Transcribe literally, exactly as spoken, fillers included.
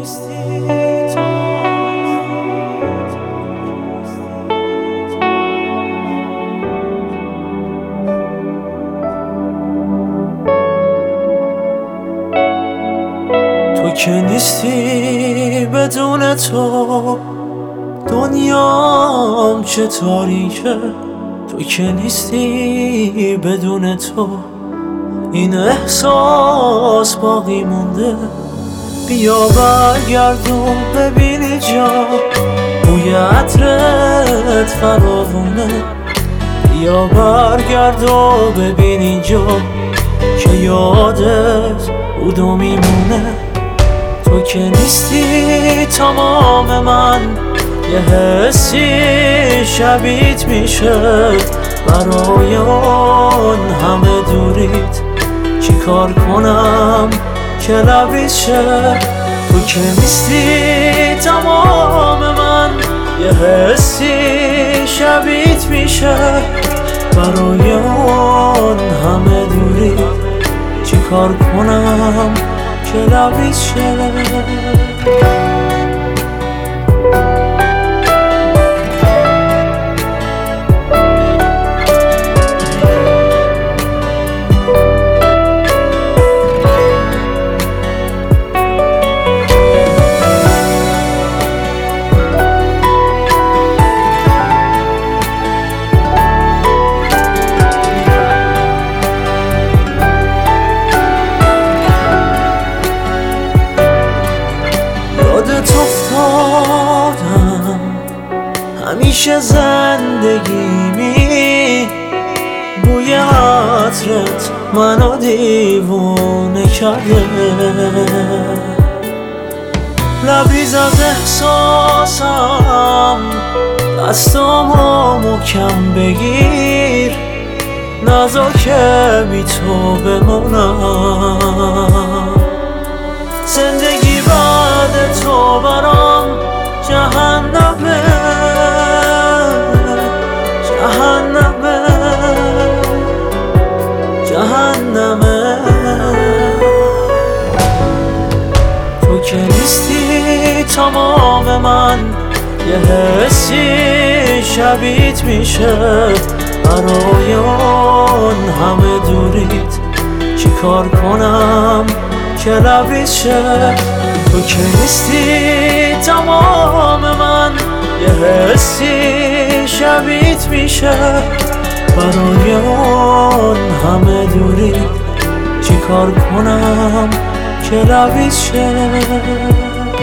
تو که نیستی بدون تو دنیام چه تاریکه. تو که نیستی بدون تو این احساس باقی مونده. بیا برگردون ببینی جا بوی عطرت فراوونه. بیا برگرد و ببین اینجا که یادت بودو میمونه. تو که نیستی تمام من یه حسی شبیت میشه. برای اون همه دوریت چی کار کنم که لبریت شه. تو که نیستی تمام من یه حسی شبیت میشه. برای اون همه دوریت چی کار کنم که لبریت شه. افتادم همیشه زندگیمی بوی عطرت منو دیوونه کرده. لبریز از احساسم دستامو محکم بگیر. نذار که بی تو بمونم. زندگی بعد تو برام جهنمه جهنمه جهنمه. تو که نیستی تمام من یه حسی شبیت میشه. برای اون همه دوریت چی کار کنم که لبریت شه. تو که نیستی تمام من یه حسی شبیت میشه. برای اون همه دوری چی کار کنم که لبریت شه.